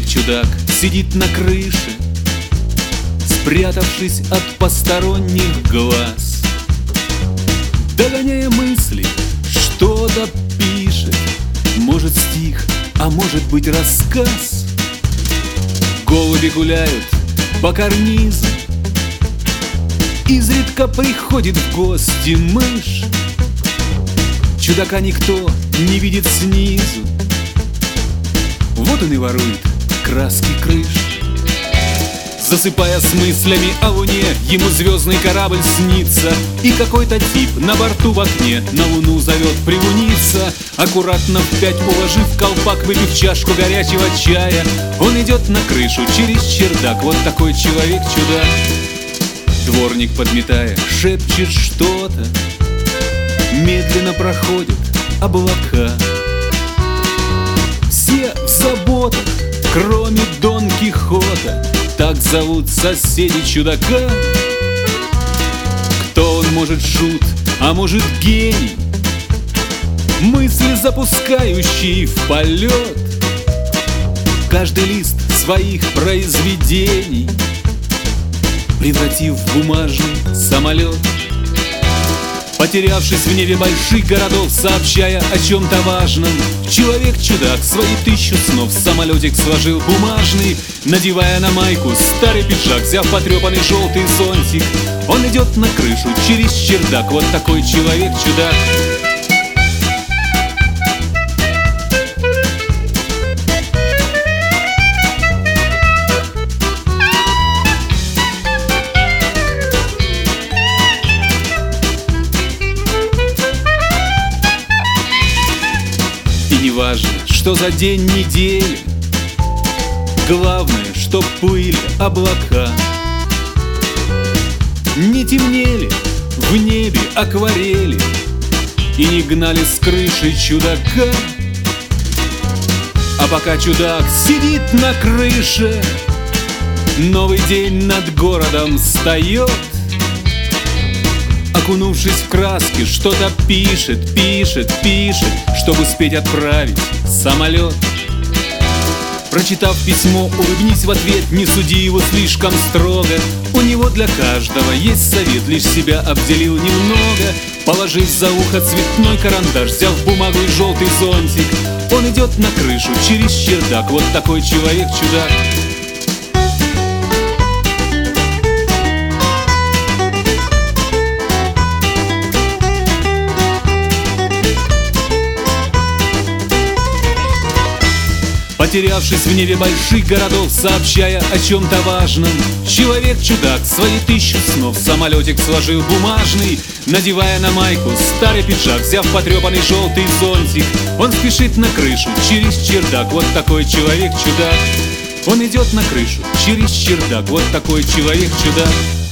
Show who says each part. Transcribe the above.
Speaker 1: Человек-чудак сидит на крыше, спрятавшись от посторонних глаз, догоняя мысли, что-то пишет. Может стих, а может быть рассказ. Голуби гуляют по карнизу, изредка приходит в гости мышь. Чудака никто не видит снизу, вот он и ворует краски крыш. Засыпая с мыслями о луне, ему звездный корабль снится, и какой-то тип на борту в окне на луну зовет прилуниться. Аккуратно в 5 уложив колпак, выпив чашку горячего чая, он идет на крышу через чердак. Вот такой человек-чудак. Дворник, подметая, шепчет что-то, медленно проходят облака. Все в заботах, кроме Дон Кихота. Так зовут соседи чудака. Кто он, может, шут, а может, гений, мысли запускающие в полет каждый лист своих произведений, превратив в бумажный самолет. Потерявшись в небе больших городов, сообщая о чем-то важном, Человек-чудак свои 1000 снов в самолетик сложил бумажный. Надевая на майку старый пиджак, взяв потрепанный желтый зонтик, он идет на крышу через чердак. Вот такой человек-чудак. И неважно, что за день недели, главное, что плыли облака, не темнели в небе акварели и не гнали с крыши чудака. А пока чудак сидит на крыше, новый день над городом встает. Окунувшись в краски, что-то пишет, пишет, пишет, чтобы успеть отправить самолет. Прочитав письмо, улыбнись в ответ, не суди его слишком строго. У него для каждого есть совет, лишь себя обделил немного. Положив за ухо цветной карандаш, взяв бумагу и желтый зонтик, он идет на крышу через чердак. Вот такой человек-чудак. Потерявшись в небе больших городов, сообщая о чем-то важном, Человек-чудак свои 1000 снов в самолетик сложил бумажный. Надевая на майку старый пиджак, взяв потрепанный желтый зонтик, он спешит на крышу через чердак. Вот такой человек-чудак. Он идет на крышу через чердак. Вот такой человек-чудак.